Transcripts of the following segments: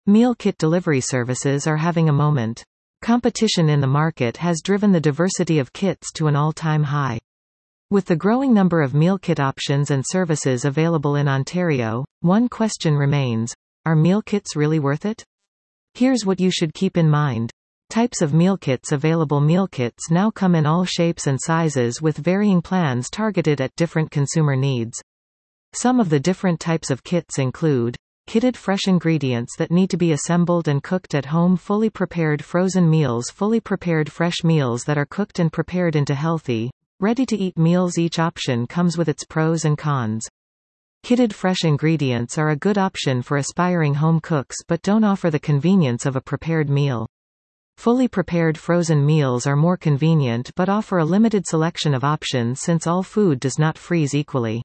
Meal kit delivery services are having a moment. Competition in the market has driven the diversity of kits to an all-time high. With the growing number of meal kit options and services available in Ontario, one question remains: are meal kits really worth it? Here's what you should keep in mind. Types of meal kits available. Meal kits now come in all shapes and sizes with varying plans targeted at different consumer needs. Some of the different types of kits include kitted fresh ingredients that need to be assembled and cooked at home, fully prepared frozen meals, fully prepared fresh meals that are cooked and prepared into healthy, ready-to-eat meals. Each option comes with its pros and cons. Kitted fresh ingredients are a good option for aspiring home cooks but don't offer the convenience of a prepared meal. Fully prepared frozen meals are more convenient but offer a limited selection of options since all food does not freeze equally.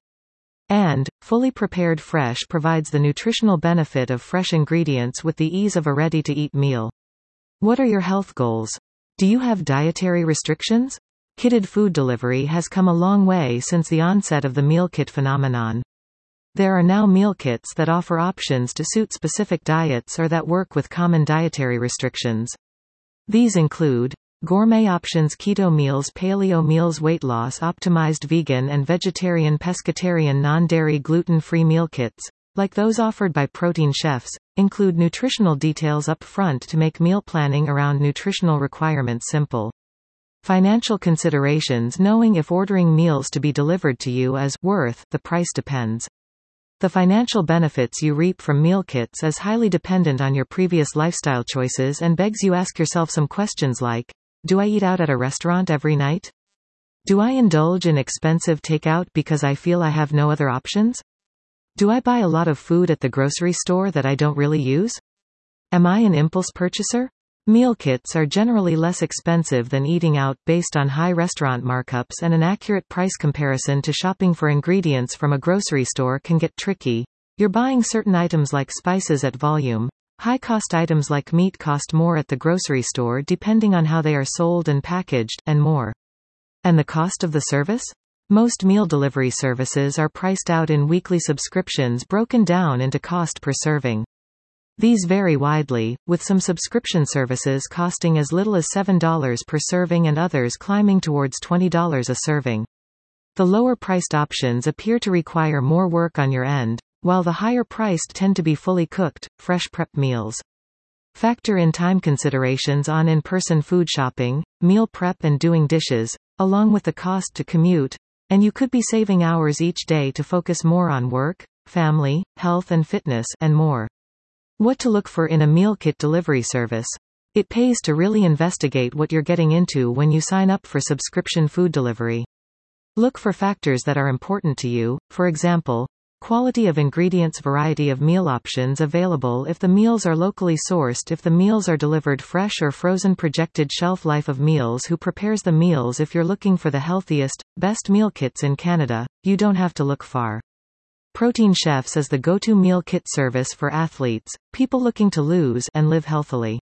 And fully prepared fresh provides the nutritional benefit of fresh ingredients with the ease of a ready-to-eat meal. What are your health goals? Do you have dietary restrictions? Kitted food delivery has come a long way since the onset of the meal kit phenomenon. There are now meal kits that offer options to suit specific diets or that work with common dietary restrictions. These include gourmet options, keto meals, paleo meals, weight loss optimized, vegan and vegetarian, pescatarian, non-dairy, gluten-free meal kits, like those offered by Protein Chefs, include nutritional details up front to make meal planning around nutritional requirements simple. Financial considerations. Knowing if ordering meals to be delivered to you is worth the price depends. The financial benefits you reap from meal kits is highly dependent on your previous lifestyle choices and begs you ask yourself some questions like: do I eat out at a restaurant every night? Do I indulge in expensive takeout because I feel I have no other options? Do I buy a lot of food at the grocery store that I don't really use? Am I an impulse purchaser? Meal kits are generally less expensive than eating out, based on high restaurant markups, and an accurate price comparison to shopping for ingredients from a grocery store can get tricky. You're buying certain items like spices at volume. High-cost items like meat cost more at the grocery store depending on how they are sold and packaged, and more. And the cost of the service? Most meal delivery services are priced out in weekly subscriptions broken down into cost per serving. These vary widely, with some subscription services costing as little as $7 per serving and others climbing towards $20 a serving. The lower-priced options appear to require more work on your end, while the higher-priced tend to be fully cooked, fresh prep meals. Factor in time considerations on in-person food shopping, meal prep and doing dishes, along with the cost to commute, and you could be saving hours each day to focus more on work, family, health and fitness, and more. What to look for in a meal kit delivery service. It pays to really investigate what you're getting into when you sign up for subscription food delivery. Look for factors that are important to you, for example, quality of ingredients, variety of meal options available if the meals are locally sourced, if the meals are delivered fresh or frozen, projected shelf life of meals, who prepares the meals. If you're looking for the healthiest, best meal kits in Canada, you don't have to look far. Protein Chefs is the go-to meal kit service for athletes, people looking to lose and live healthily.